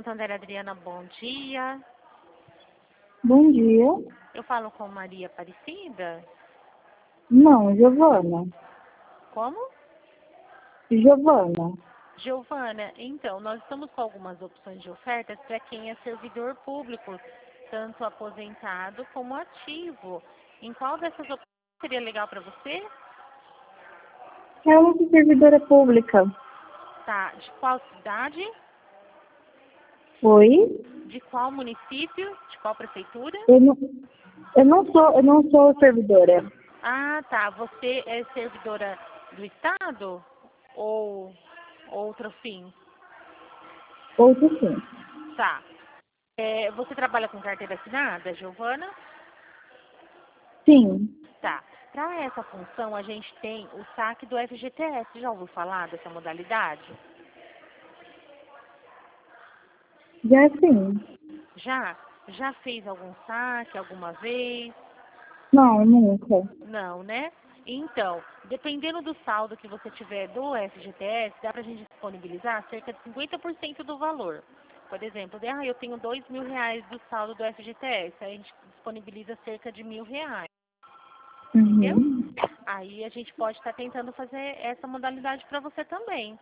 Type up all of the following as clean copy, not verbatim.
Santander, Adriana, bom dia. Bom dia. Eu falo com Maria Aparecida? Não, Giovana. Como? Giovana. Giovana, então, nós estamos com algumas opções de ofertas para quem é servidor público, tanto aposentado como ativo. Em qual dessas opções seria legal para você? É uma servidora pública. Tá, de qual cidade? Oi? De qual município? De qual prefeitura? Eu não sou servidora. Ah, tá. Você é servidora do Estado ou outro fim? Outro sim. Tá. Você trabalha com carteira assinada, Giovana? Sim. Tá. Para essa função, a gente tem o saque do FGTS. Já ouviu falar dessa modalidade? Já sim. Já? Já fez algum saque alguma vez? Não, nunca. Não, né? Então, dependendo do saldo que você tiver do FGTS, dá pra gente disponibilizar cerca de 50% do valor. Por exemplo, eu tenho R$ 2.000 do saldo do FGTS, aí a gente disponibiliza cerca de R$ 1.000. Entendeu? Uhum. Aí a gente pode estar tentando fazer essa modalidade para você também.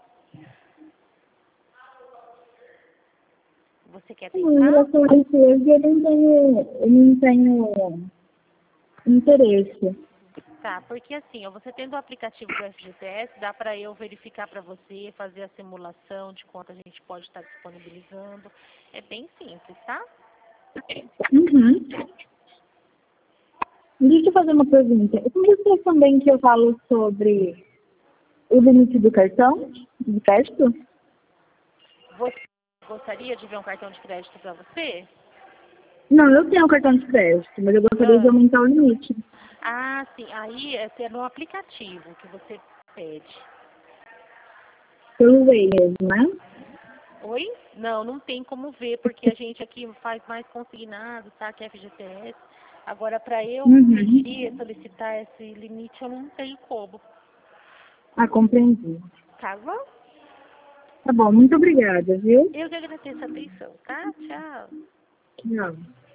Você quer Em tentar? relação a isso, hoje eu não tenho interesse. Tá, porque assim, ó, você tendo o aplicativo do FGTS, dá para eu verificar para você, fazer a simulação de quanto a gente pode estar disponibilizando. É bem simples, tá? Uhum. Deixa eu fazer uma pergunta. Como você também que eu falo sobre o limite do cartão de crédito? Você gostaria de ver um cartão de crédito para você? Não, eu tenho cartão de crédito, mas eu gostaria de Ah, aumentar o limite. sim, aí é no aplicativo que você pede. Pelo Way mesmo, né? Oi? Não, não tem como ver, porque a gente aqui faz mais consignado, tá? Que é FGTS. Agora, para eu pedir, Uhum. solicitar esse limite, eu não tenho como. Ah, compreendi. Tá bom? Tá bom, muito obrigada, viu? Eu que agradeço a atenção, tá? Tchau. Tchau.